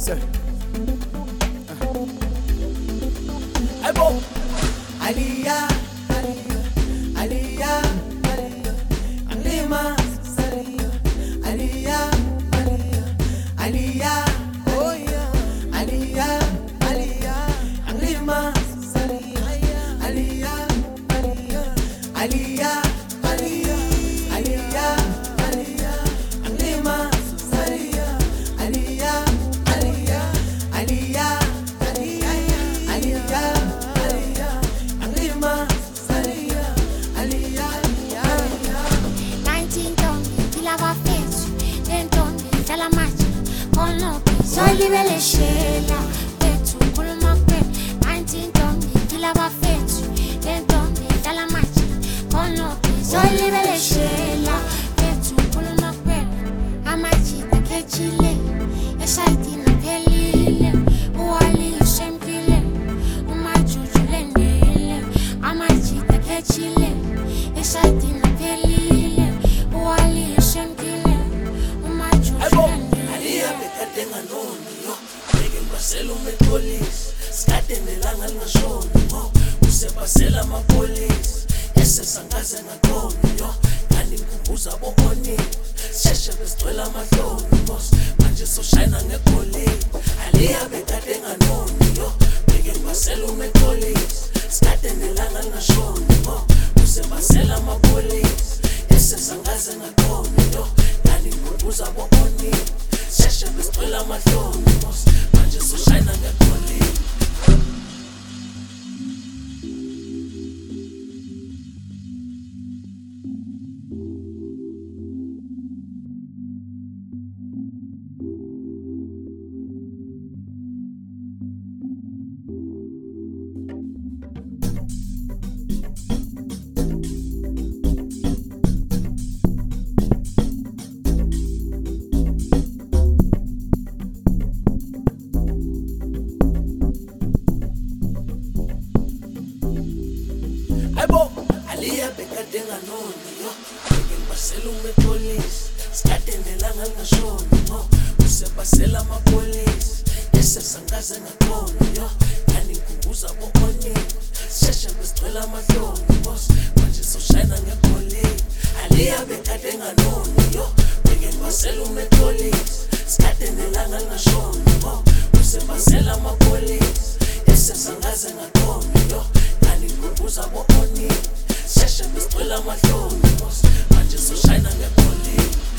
Sir. Aibo. Aliyah, Aliyah, Aliyah, Aliyah, Anglima, Aliyah, Aliyah, Aliyah, Aliyah, oh yeah, Aliyah, Aliyah, Anglima, Aliyah, Aliyah, Aliyah, Aliyah, Aliyah, Aliyah, Aliyah, Anglima, Aliyah, Aliyah, Aliyah, Aliyah, Aliyah, Aliyah. Solli vele scela, pezzo quello ma per 19 tombi, chi lava fezzo, tombi dalla macchina, con l'occhio, solli vele scela, pezzo quello ma per a macchina che ci lei, e sai ti na pelile, uali sempre un maggiuggio lendele, a macchina che ci lei, e sai ti na pelile, uali sempre un maggiuggio lendele. Basela police, skadenelanga lingashoni yo. Usebasela amapolice, esesangaze ngakhona yo. Kanimkhumbuza bokhoni, sheshe besigcwela amahloni boss. Manje soshayina ngegolide, Aliyah bekade nganoni yo. Beke basela police, skadenelanga lingashoni yo. Usebasela amapolice, esesangaze ngakhona yo. Kanimkhumbuza bokhoni, sheshe besigcwela amahloni boss. So shine on that police. Aliyah bekade nganoni yo. Beke basela police, skadenelanga lingashoni yo. Usebasela amapolice, esesangaze ngakhona yo. Kanimkhumbuza bokhoni, sheshe besigcwela amahloni boss. Manje soshayina ngegolide, Aliyah bekade nganoni yo. Beke basela police, skadenelanga lingashoni yo. Usebasela amapolice, esesangaze ngakhona yo. Kanimkhumbuza bokhoni, sheshe besigcwela amahloni boss. Manje soshayina ngegolide.